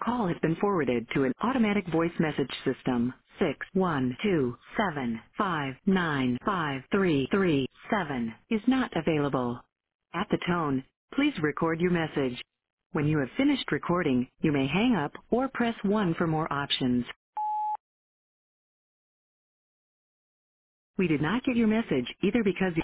call has been forwarded to an automatic voice message system. 61275953337 is not available. At the tone, please record your message. When you have finished recording, you may hang up or press 1 for more options. We did not get your message either because